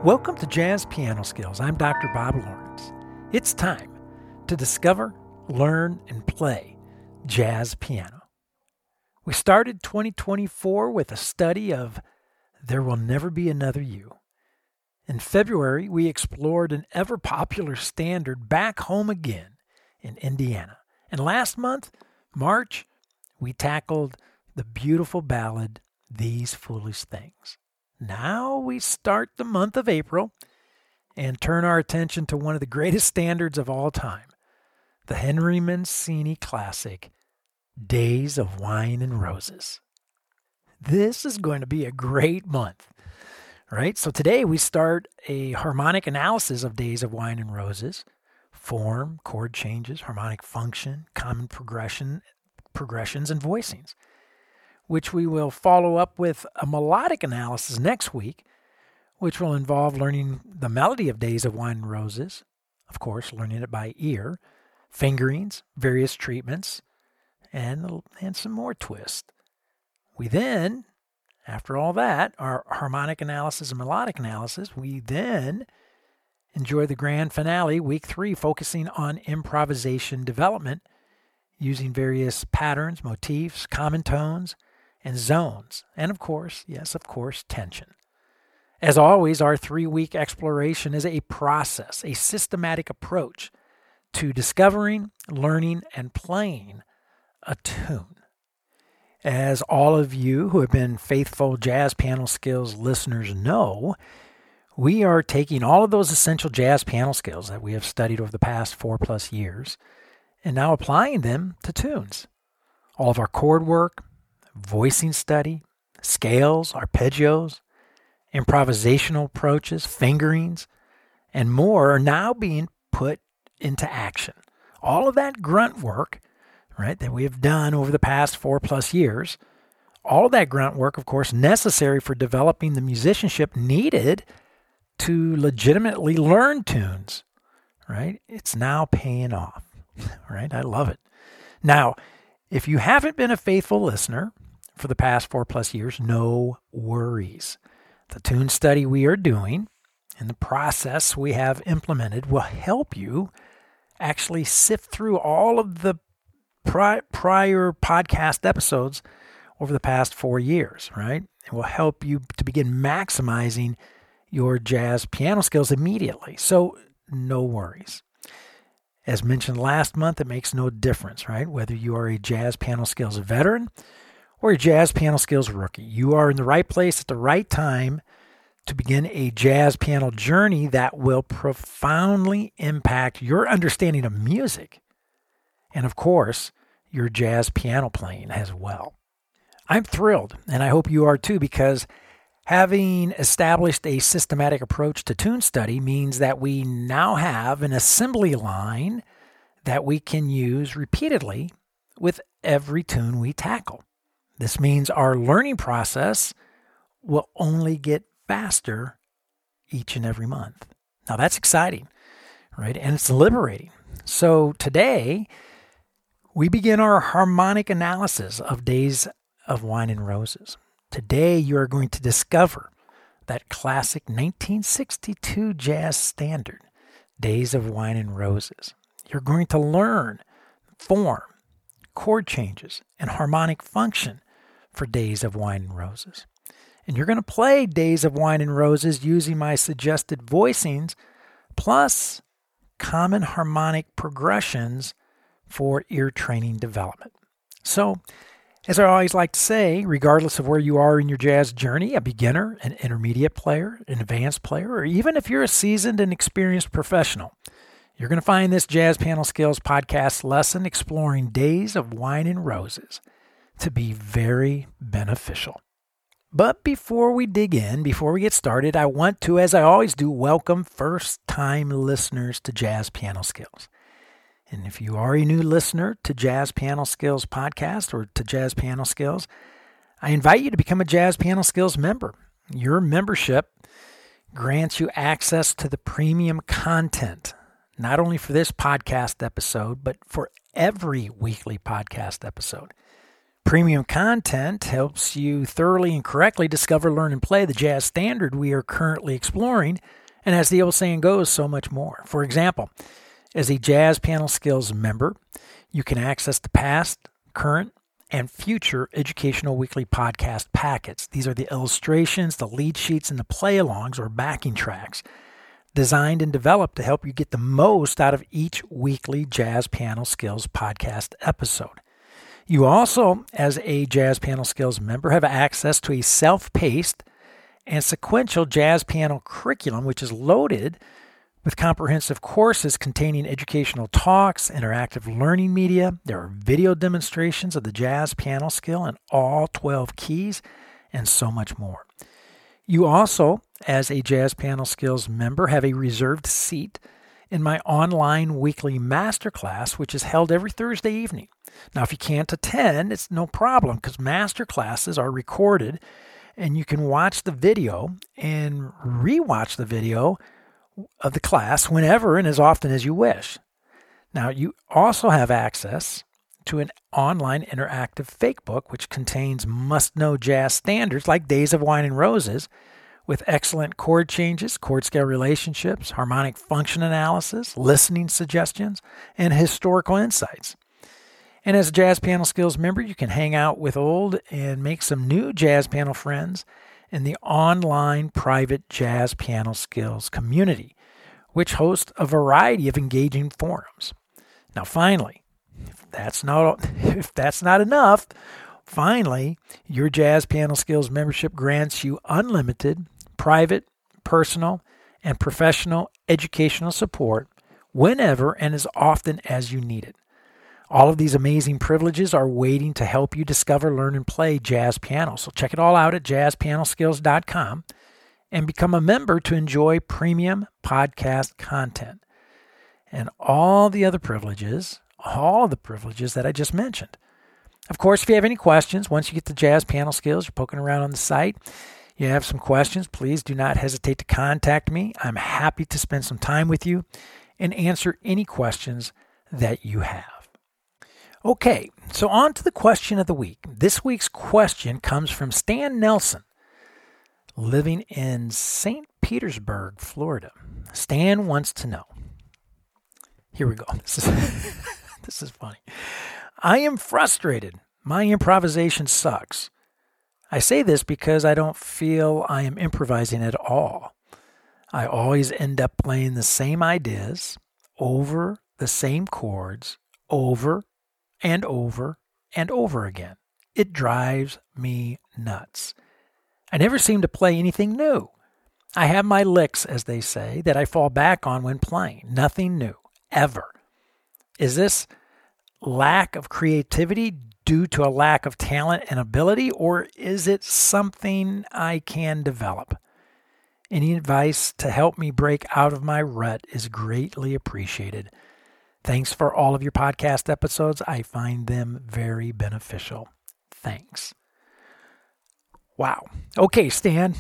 Welcome to Jazz Piano Skills. I'm Dr. Bob Lawrence. It's time to discover, learn, and play jazz piano. We started 2024 with a study of There Will Never Be Another You. In February, we explored an ever-popular standard, Back Home Again, in Indiana. And last month, March, we tackled the beautiful ballad, These Foolish Things. Now we start the month of April and turn our attention to one of the greatest standards of all time, the Henry Mancini classic, Days of Wine and Roses. This is going to be a great month, right? So today we start a harmonic analysis of Days of Wine and Roses, form, chord changes, harmonic function, common progressions, and voicings, which we will follow up with a melodic analysis next week, which will involve learning the melody of Days of Wine and Roses, of course, learning it by ear, fingerings, various treatments, and some more twist. We then, after all that, our harmonic analysis and melodic analysis, we then enjoy the grand finale, week 3, focusing on improvisation development using various patterns, motifs, common tones, and zones, and of course, tension. As always, our 3-week exploration is a process, a systematic approach to discovering, learning, and playing a tune. As all of you who have been faithful Jazz Piano Skills listeners know, we are taking all of those essential jazz piano skills that we have studied over the past 4+ years and now applying them to tunes. All of our chord work, voicing study, scales, arpeggios, improvisational approaches, fingerings, and more are now being put into action. All of that grunt work, right, that we have done over the past 4+ years, all of that grunt work, of course, necessary for developing the musicianship needed to legitimately learn tunes, right? It's now paying off, right? I love it. Now, if you haven't been a faithful listener for the past 4+ years, no worries. The tune study we are doing and the process we have implemented will help you actually sift through all of the prior podcast episodes over the past 4 years, right? It will help you to begin maximizing your jazz piano skills immediately. So no worries. As mentioned last month, it makes no difference, right? Whether you are a jazz piano skills veteran or a jazz piano skills rookie, you are in the right place at the right time to begin a jazz piano journey that will profoundly impact your understanding of music and, of course, your jazz piano playing as well. I'm thrilled, and I hope you are too, because having established a systematic approach to tune study means that we now have an assembly line that we can use repeatedly with every tune we tackle. This means our learning process will only get faster each and every month. Now that's exciting, right? And it's liberating. So today, we begin our harmonic analysis of Days of Wine and Roses. Today, you are going to discover that classic 1962 jazz standard, Days of Wine and Roses. You're going to learn form, chord changes, and harmonic function for Days of Wine and Roses. And you're going to play Days of Wine and Roses using my suggested voicings plus common harmonic progressions for ear training development. So, as I always like to say, regardless of where you are in your jazz journey, a beginner, an intermediate player, an advanced player, or even if you're a seasoned and experienced professional, you're going to find this Jazz Piano Skills podcast lesson exploring Days of Wine and Roses to be very beneficial. But before we dig in, before we get started, I want to, as I always do, welcome first-time listeners to Jazz Piano Skills. And if you are a new listener to Jazz Piano Skills podcast or to Jazz Piano Skills, I invite you to become a Jazz Piano Skills member. Your membership grants you access to the premium content, not only for this podcast episode, but for every weekly podcast episode. Premium content helps you thoroughly and correctly discover, learn, and play the jazz standard we are currently exploring, and as the old saying goes, so much more. For example, as a Jazz Piano Skills member, you can access the past, current, and future educational weekly podcast packets. These are the illustrations, the lead sheets, and the play-alongs or backing tracks designed and developed to help you get the most out of each weekly Jazz Piano Skills podcast episode. You also, as a Jazz Piano Skills member, have access to a self-paced and sequential jazz piano curriculum, which is loaded with comprehensive courses containing educational talks, interactive learning media. There are video demonstrations of the jazz piano skill in all 12 keys, and so much more. You also, as a Jazz Piano Skills member, have a reserved seat in my online weekly masterclass, which is held every Thursday evening. Now, if you can't attend, it's no problem because masterclasses are recorded and you can watch the video and rewatch the video of the class whenever and as often as you wish. Now, you also have access to an online interactive fake book, which contains must-know jazz standards like Days of Wine and Roses, with excellent chord changes, chord scale relationships, harmonic function analysis, listening suggestions, and historical insights. And as a Jazz Piano Skills member, you can hang out with old and make some new jazz piano friends in the online private Jazz Piano Skills community, which hosts a variety of engaging forums. Now, finally, if that's not enough, finally, your Jazz Piano Skills membership grants you unlimited, private, personal, and professional educational support whenever and as often as you need it. All of these amazing privileges are waiting to help you discover, learn, and play jazz piano. So check it all out at jazzpianoskills.com and become a member to enjoy premium podcast content and all the privileges that I just mentioned. Of course, if you have any questions, once you get the Jazz Piano Skills, you're poking around on the site, you have some questions, please do not hesitate to contact me. I'm happy to spend some time with you and answer any questions that you have. Okay, so on to the question of the week. This week's question comes from Stan Nelson, living in St. Petersburg, Florida. Stan wants to know. Here we go. This is funny. I am frustrated. My improvisation sucks. I say this because I don't feel I am improvising at all. I always end up playing the same ideas over the same chords over and over and over again. It drives me nuts. I never seem to play anything new. I have my licks, as they say, that I fall back on when playing. Nothing new, ever. Is this lack of creativity due to a lack of talent and ability, or is it something I can develop? Any advice to help me break out of my rut is greatly appreciated. Thanks for all of your podcast episodes. I find them very beneficial. Thanks. Wow. Okay, Stan.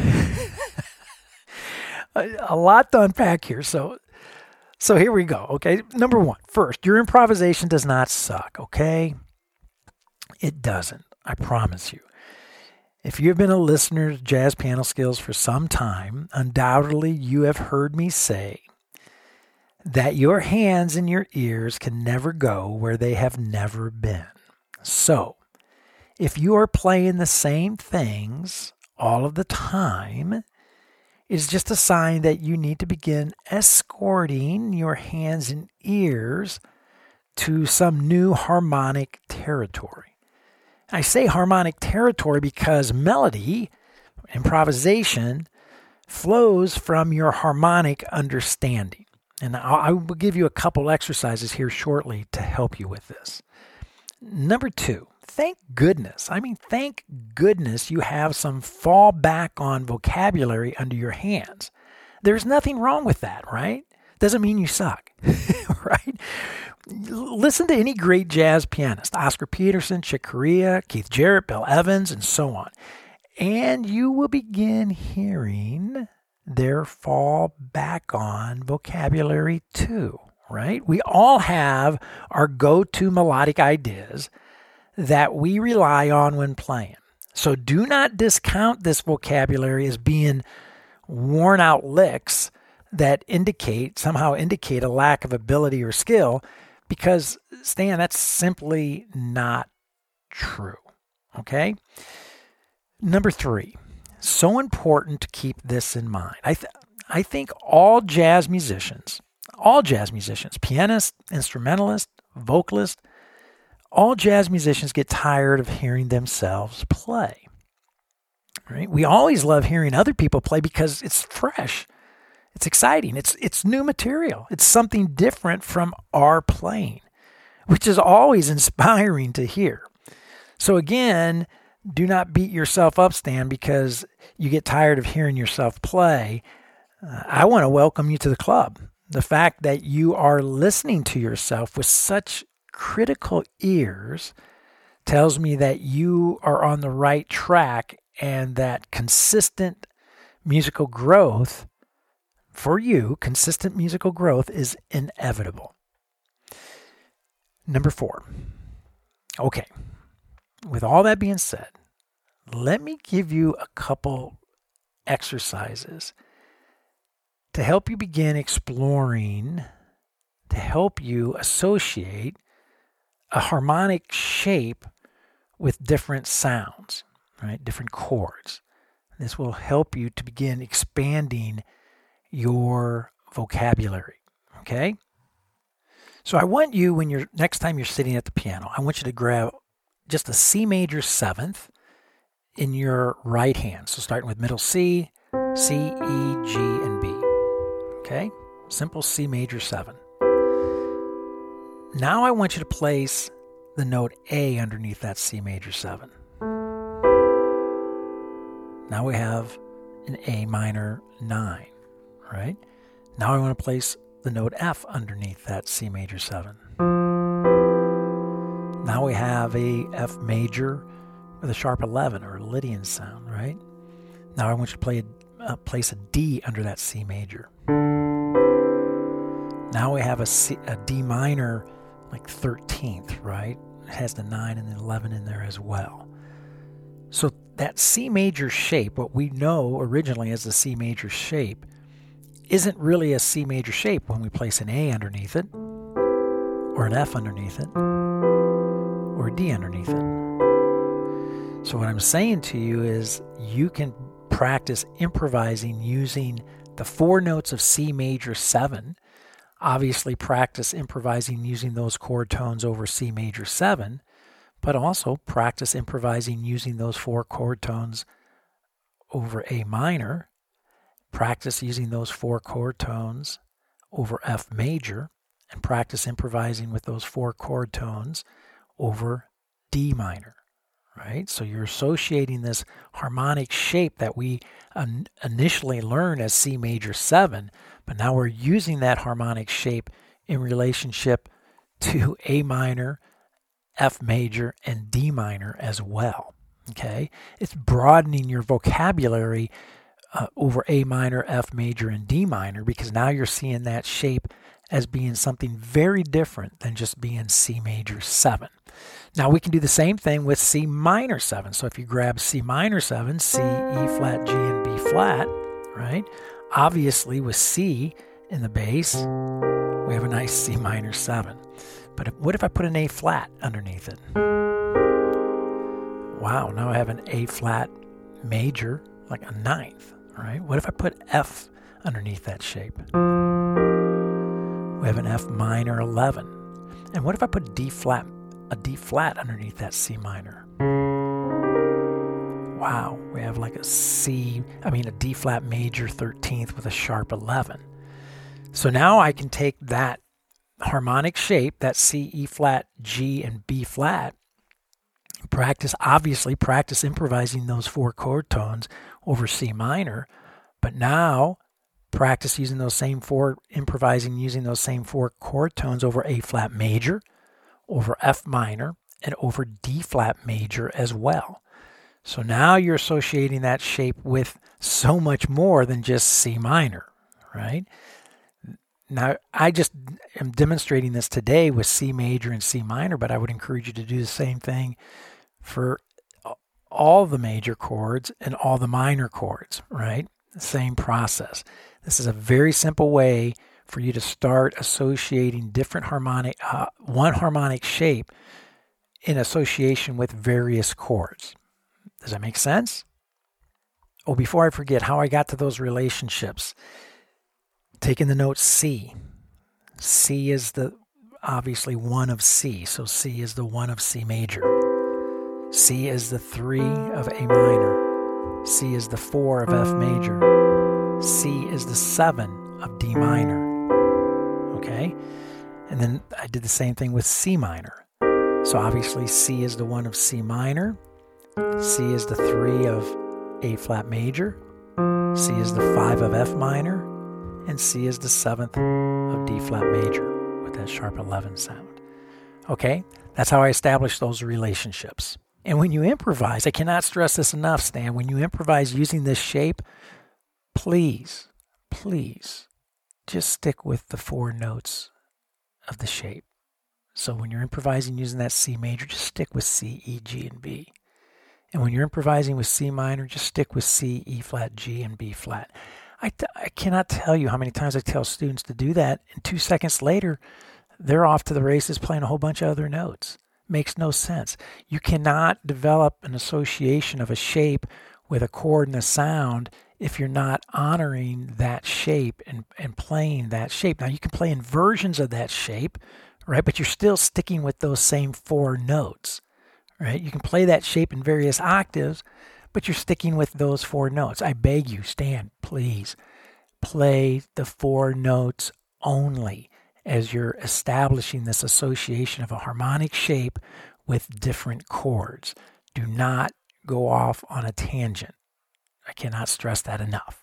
A lot to unpack here. So here we go. Okay. Number one, first, your improvisation does not suck. Okay. It doesn't. I promise you. If you've been a listener to Jazz Piano Skills for some time, undoubtedly you have heard me say that your hands and your ears can never go where they have never been. So, if you are playing the same things all of the time, it is just a sign that you need to begin escorting your hands and ears to some new harmonic territory. I say harmonic territory because melody, improvisation, flows from your harmonic understanding. And I will give you a couple exercises here shortly to help you with this. Number two, thank goodness you have some fall back on vocabulary under your hands. There's nothing wrong with that, right? Doesn't mean you suck, right? Listen to any great jazz pianist, Oscar Peterson, Chick Corea, Keith Jarrett, Bill Evans, and so on. And you will begin hearing their fall back on vocabulary too, right? We all have our go-to melodic ideas that we rely on when playing. So do not discount this vocabulary as being worn out licks that somehow indicate a lack of ability or skill, because, Stan, that's simply not true. Okay? Number 3, so important to keep this in mind. I think all jazz musicians, pianists, instrumentalists, vocalists, all jazz musicians get tired of hearing themselves play. Right? We always love hearing other people play because it's fresh. It's exciting. It's new material. It's something different from our playing, which is always inspiring to hear. So again, do not beat yourself up, Stan, because you get tired of hearing yourself play. I want to welcome you to the club. The fact that you are listening to yourself with such critical ears tells me that you are on the right track, and that consistent musical growth is inevitable. Number 4. Okay. With all that being said, let me give you a couple exercises to help you begin exploring, to help you associate a harmonic shape with different sounds, right? Different chords. This will help you to begin expanding your vocabulary, okay? So I want you, next time you're sitting at the piano, I want you to grab just a C major 7th in your right hand. So starting with middle C, C, E, G, and B. Okay? Simple C major 7. Now I want you to place the note A underneath that C major 7. Now we have an A minor 9, right? Now I want to place the note F underneath that C major 7. Now we have a F major with a sharp 11 or a Lydian sound, right? Now I want you to place a D under that C major. Now we have a D minor, like 13th, right? It has the 9 and the 11 in there as well. So that C major shape, what we know originally as the C major shape, isn't really a C major shape when we place an A underneath it, or an F underneath it, or a D underneath it. So what I'm saying to you is you can practice improvising using the 4 notes of C major 7. Obviously practice improvising using those chord tones over C major 7, but also practice improvising using those 4 chord tones over A minor. Practice using those 4 chord tones over F major, and practice improvising with those 4 chord tones over D minor, right? So you're associating this harmonic shape that we initially learned as C major 7, but now we're using that harmonic shape in relationship to A minor, F major, and D minor as well, okay? It's broadening your vocabulary over A minor, F major, and D minor, because now you're seeing that shape as being something very different than just being C major 7. Now we can do the same thing with C minor 7. So if you grab C minor 7, C, E flat, G, and B flat, right? Obviously with C in the bass, we have a nice C minor 7. But what if I put an A flat underneath it? Wow, now I have an A flat major, like a 9th, right? What if I put F underneath that shape? We have an F minor 11. And what if I put a D flat underneath that C minor? Wow, we have like a D flat major 13th with a sharp 11. So now I can take that harmonic shape, that C, E flat, G, and B flat, practice improvising those 4 chord tones over C minor, but now practice using those same 4 chord tones over A flat major, over F minor, and over D flat major as well. So now you're associating that shape with so much more than just C minor, right? Now, I just am demonstrating this today with C major and C minor, but I would encourage you to do the same thing for all the major chords and all the minor chords, right? The same process. This is a very simple way for you to start associating different one harmonic shape in association with various chords. Does that make sense? Oh, before I forget how I got to those relationships, taking the note C. C is obviously 1 of C, so C is the 1 of C major. C is the 3 of A minor. C is the 4 of F major. C is the 7 of D minor. Okay? And then I did the same thing with C minor. So obviously C is the 1 of C minor. C is the 3 of A flat major. C is the 5 of F minor. And C is the 7th of D flat major with that sharp 11 sound. Okay? That's how I establish those relationships. And when you improvise, I cannot stress this enough, Stan, when you improvise using this shape, please, just stick with the 4 notes of the shape. So when you're improvising using that C major, just stick with C, E, G, and B. And when you're improvising with C minor, just stick with C, E flat, G, and B flat. I cannot tell you how many times I tell students to do that, and 2 seconds later, they're off to the races playing a whole bunch of other notes. Makes no sense. You cannot develop an association of a shape with a chord and a sound if you're not honoring that shape and playing that shape. Now, you can play inversions of that shape, right? But you're still sticking with those same 4 notes, right? You can play that shape in various octaves, but you're sticking with those 4 notes. I beg you, Stan, please play the 4 notes only as you're establishing this association of a harmonic shape with different chords. Do not go off on a tangent. I cannot stress that enough.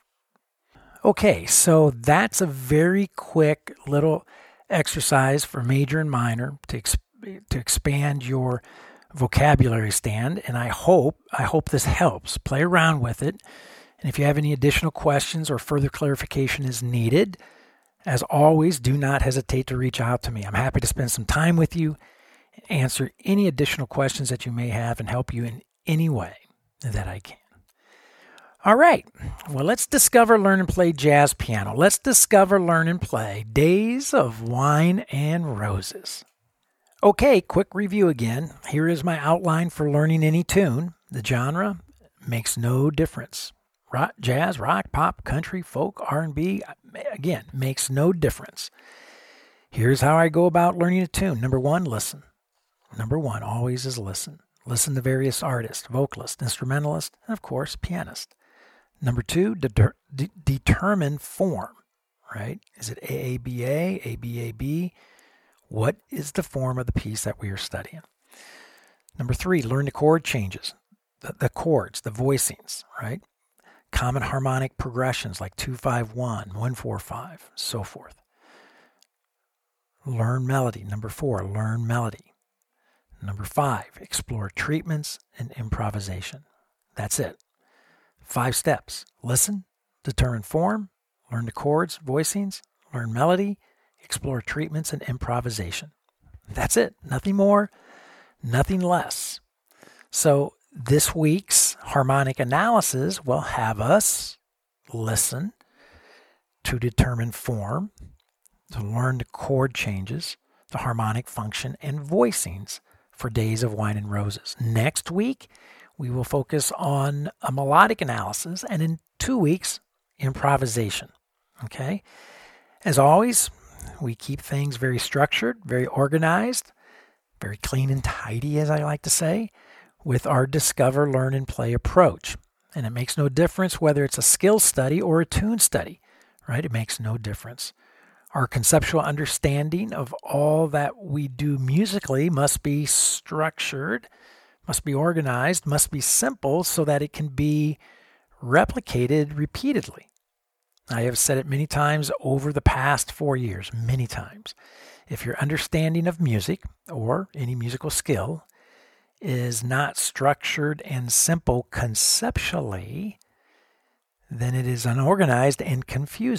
Okay, so that's a very quick little exercise for major and minor to expand your vocabulary, Stan, and I hope this helps. Play around with it, and if you have any additional questions or further clarification is needed, as always, do not hesitate to reach out to me. I'm happy to spend some time with you, answer any additional questions that you may have, and help you in any way that I can. All right, well, let's discover, learn, and play jazz piano. Let's discover, learn, and play Days of Wine and Roses. Okay, quick review again. Here is my outline for learning any tune. The genre makes no difference. Rock, jazz, rock, pop, country, folk, R&B, again, makes no difference. Here's how I go about learning a tune. Number 1, listen. Number 1 always is listen. Listen to various artists, vocalists, instrumentalists, and of course, pianists. Number 2, determine form, right? Is it AABA, ABAB? What is the form of the piece that we are studying? Number 3, learn the chord changes, the chords, the voicings, right? Common harmonic progressions like 2-5-1, 1-4-5, so forth. Learn melody. Number 4, learn melody. Number 5, explore treatments and improvisation. That's it. 5 steps. Listen, determine form, learn the chords, voicings, learn melody, explore treatments and improvisation. That's it. Nothing more, nothing less. So this week's harmonic analysis will have us listen to determine form, to learn the chord changes, the harmonic function, and voicings for Days of Wine and Roses. Next week, we will focus on a melodic analysis, and in 2 weeks, improvisation. Okay? As always, we keep things very structured, very organized, very clean and tidy, as I like to say, with our discover, learn, and play approach. And it makes no difference whether it's a skill study or a tune study, right? It makes no difference. Our conceptual understanding of all that we do musically must be structured, must be organized, must be simple so that it can be replicated repeatedly. I have said it many times over the past 4 years, many times. If your understanding of music or any musical skill is not structured and simple conceptually, then it is unorganized and confusing.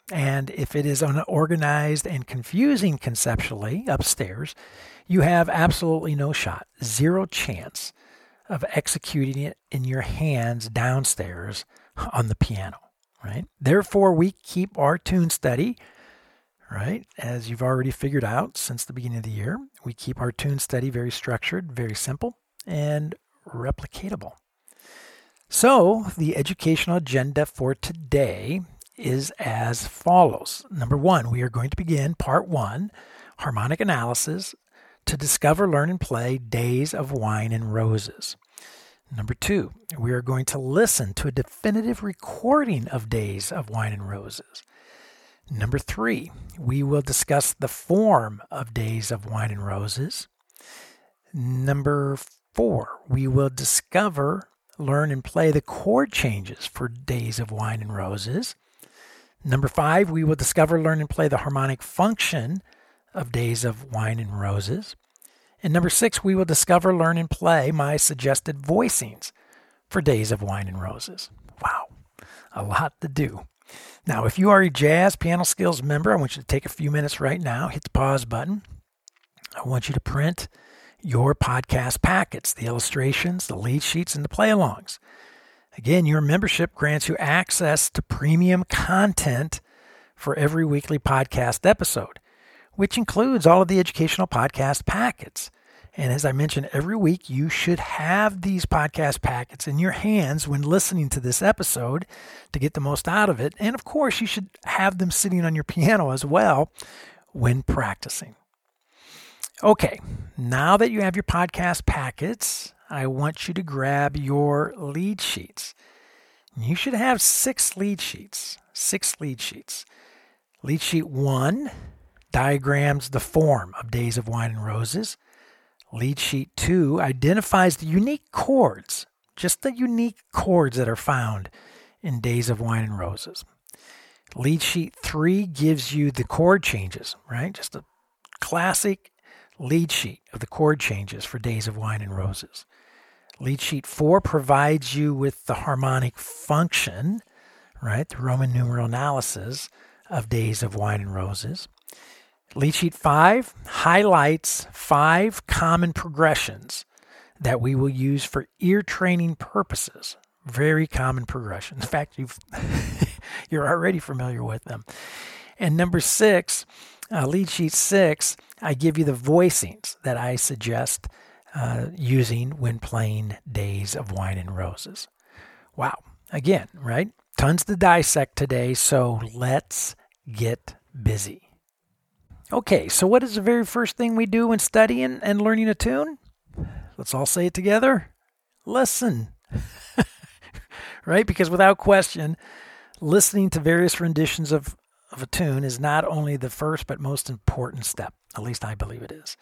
And if it is unorganized and confusing conceptually upstairs, you have absolutely no shot, zero chance of executing it in your hands downstairs on the piano, right? Therefore, we keep our tune steady, right? As you've already figured out since the beginning of the year, we keep our tune steady, very structured, very simple, and replicatable. So the educational agenda for today is as follows. Number one, we are going to begin part one, harmonic analysis, to discover, learn, and play Days of Wine and Roses. Number two, we are going to listen to a definitive recording of Days of Wine and Roses. Number three, we will discuss the form of Days of Wine and Roses. Number four, we will discover, learn, and play the chord changes for Days of Wine and Roses. Number five, we will discover, learn, and play the harmonic function of Days of Wine and Roses. And number six, we will discover, learn, and play my suggested voicings for Days of Wine and Roses. Wow, a lot to do. Now, if you are a Jazz Piano Skills member, I want you to take a few minutes right now, hit the pause button. I want you to print your podcast packets, the illustrations, the lead sheets, and the play-alongs. Again, your membership grants you access to premium content for every weekly podcast episode, which includes all of the educational podcast packets. And as I mentioned, every week you should have these podcast packets in your hands when listening to this episode to get the most out of it. And of course, you should have them sitting on your piano as well when practicing. Okay, now that you have your podcast packets, I want you to grab your lead sheets. You should have 6 lead sheets. Lead sheet 1 diagrams the form of Days of Wine and Roses. Lead sheet 2 identifies the unique chords, just the unique chords that are found in Days of Wine and Roses. Lead sheet 3 gives you the chord changes, right? Just a classic lead sheet of the chord changes for Days of Wine and Roses. Lead sheet 4 provides you with the harmonic function, right? The Roman numeral analysis of Days of Wine and Roses. Lead sheet 5 highlights 5 common progressions that we will use for ear training purposes. Very common progressions. In fact, you're already familiar with them. And number 6, lead sheet 6, I give you the voicings that I suggest using when playing Days of Wine and Roses. Wow. Again, right? Tons to dissect today, so let's get busy. Okay, so what is the very first thing we do when studying and learning a tune? Let's all say it together. Listen. Right? Because without question, listening to various renditions of a tune is not only the first but most important step. At least I believe it is.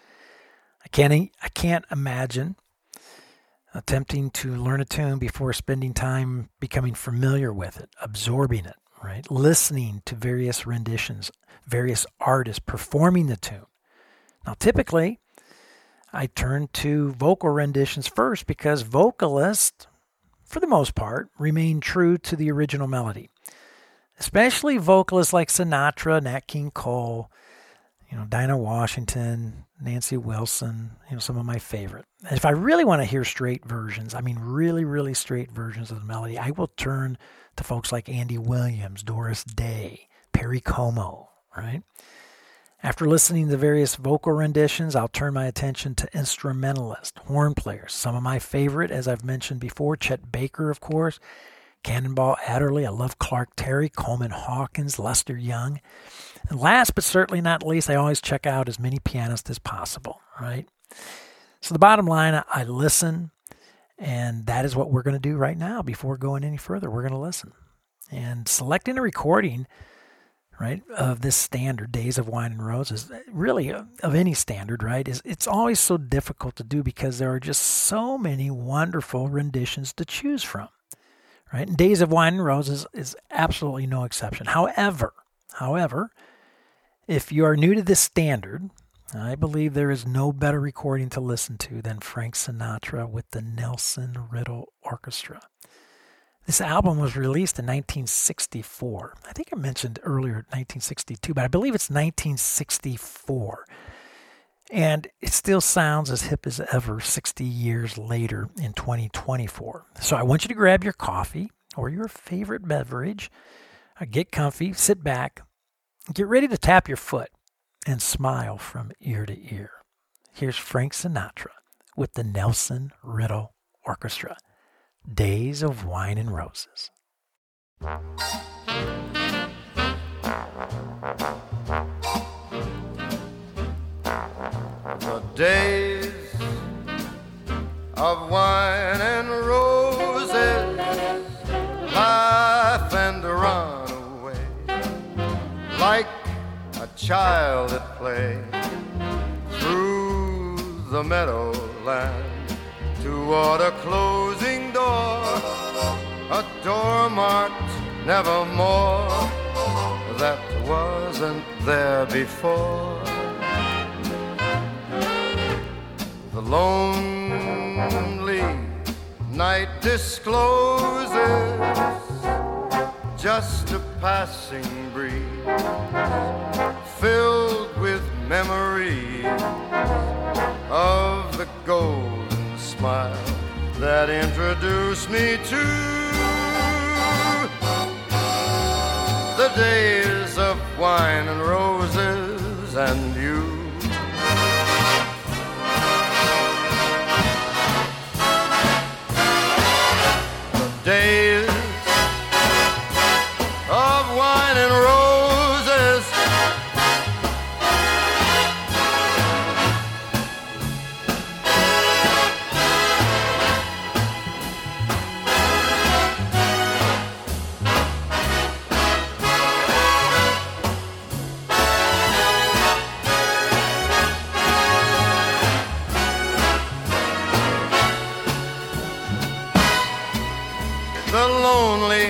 I can't imagine attempting to learn a tune before spending time becoming familiar with it, absorbing it, right? Listening to various renditions, various artists performing the tune. Now, typically, I turn to vocal renditions first because vocalists, for the most part, remain true to the original melody. Especially vocalists like Sinatra, Nat King Cole, Dinah Washington, Nancy Wilson, some of my favorite. And if I really want to hear straight versions, really, really straight versions of the melody, I will turn to folks like Andy Williams, Doris Day, Perry Como, right? After listening to various vocal renditions, I'll turn my attention to instrumentalists, horn players. Some of my favorite, as I've mentioned before, Chet Baker, of course, Cannonball Adderley. I love Clark Terry, Coleman Hawkins, Lester Young. And last but certainly not least, I always check out as many pianists as possible, right? So the bottom line, I listen, and that is what we're going to do right now. Before going any further, we're going to listen. And selecting a recording, right, of this standard, Days of Wine and Roses, really of any standard, right, it's always so difficult to do because there are just so many wonderful renditions to choose from, right? And Days of Wine and Roses is absolutely no exception. However, if you are new to this standard, I believe there is no better recording to listen to than Frank Sinatra with the Nelson Riddle Orchestra. This album was released in 1964. I think I mentioned earlier 1962, but I believe it's 1964. And it still sounds as hip as ever 60 years later in 2024. So I want you to grab your coffee or your favorite beverage, get comfy, sit back, get ready to tap your foot and smile from ear to ear. Here's Frank Sinatra with the Nelson Riddle Orchestra, Days of Wine and Roses. The days of wine and roses, laugh and run away, like a child at play, through the meadowland, toward a closing door, a door marked nevermore, that wasn't there before. The lonely night discloses just a passing breeze, filled with memories of the golden smile that introduced me to the days of wine and roses and you. Days of wine and roses, the lonely,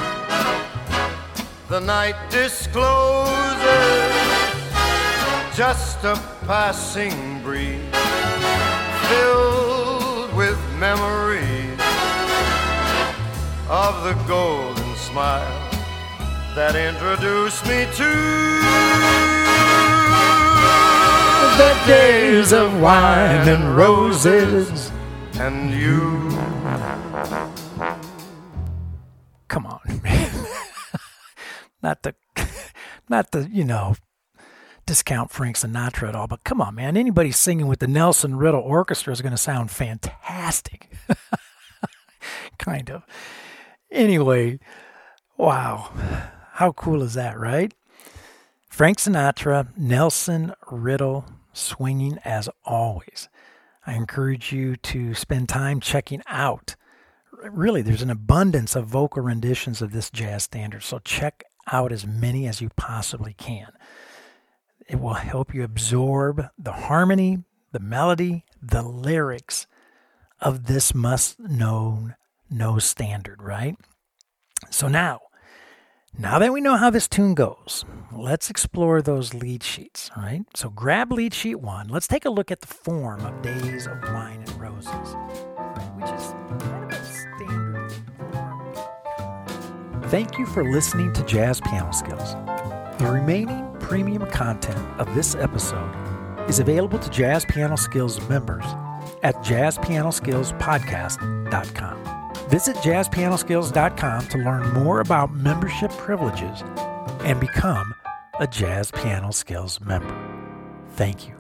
the night discloses just a passing breeze, filled with memories of the golden smile that introduced me to the days of wine and roses and you. Come on, man. Not to, discount Frank Sinatra at all, but come on, man. Anybody singing with the Nelson Riddle Orchestra is going to sound fantastic. Kind of. Anyway, wow. How cool is that, right? Frank Sinatra, Nelson Riddle, swinging as always. I encourage you to spend time checking out. Really, there's an abundance of vocal renditions of this jazz standard, so check out as many as you possibly can. It will help you absorb the harmony, the melody, the lyrics of this must-know standard, right? So now that we know how this tune goes, let's explore those lead sheets, all right? So grab lead sheet 1. Let's take a look at the form of Days of Wine and Roses, right? Which is kind of a standard form. Thank you for listening to Jazz Piano Skills. The remaining premium content of this episode is available to Jazz Piano Skills members at jazzpianoskillspodcast.com. Visit jazzpianoskills.com to learn more about membership privileges and become a Jazz Piano Skills member. Thank you.